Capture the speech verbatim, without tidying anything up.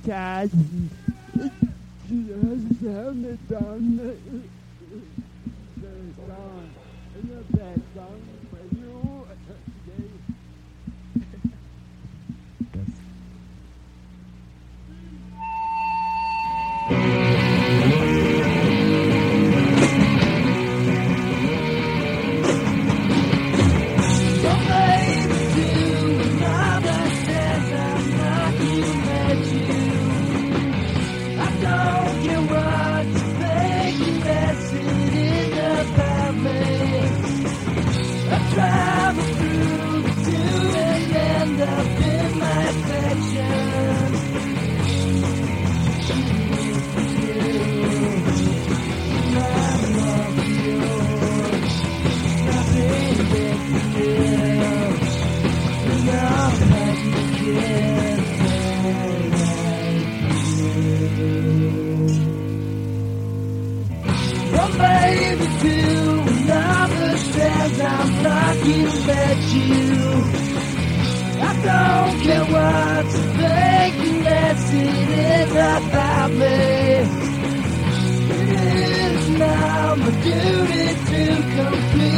cat. She has helmet on. The song. Isn't it that song for you? I'm knocking at you. I don't care what's thinking, that's it about me. It is now my duty to complete